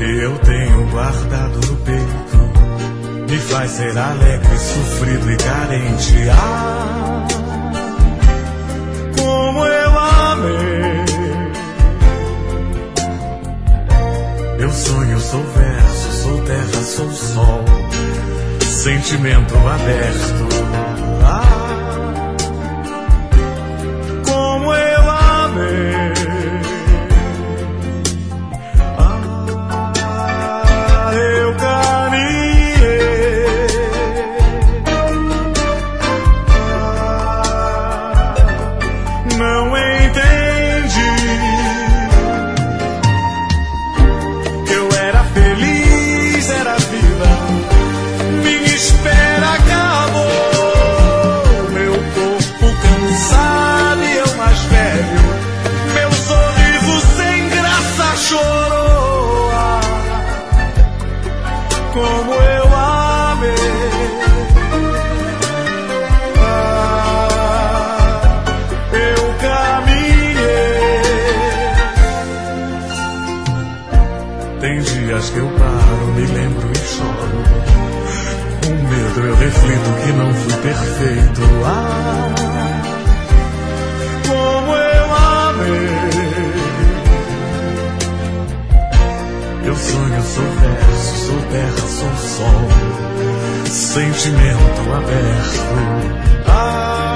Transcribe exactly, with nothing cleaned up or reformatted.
que eu tenho guardado no peito me faz ser alegre, sofrido e carente. Ah, como eu amei. Eu sonho, sou verso, sou terra, sou sol, sentimento aberto. Ah, como eu amei. Ah, eu caminhei. Ah, não entendi que eu era feliz, era viva. Minha espera acabou, meu corpo cansado e eu mais velho, meu sorriso sem graça chorou. Ah, como eu amei. Ah, eu caminhei. Tem dias que eu paro, me lembro e choro. Com medo eu reflito que não fui perfeito. Ah, como eu amei. Eu sonho, sou verso, sou terra, sou sol, sentimento aberto. Ah,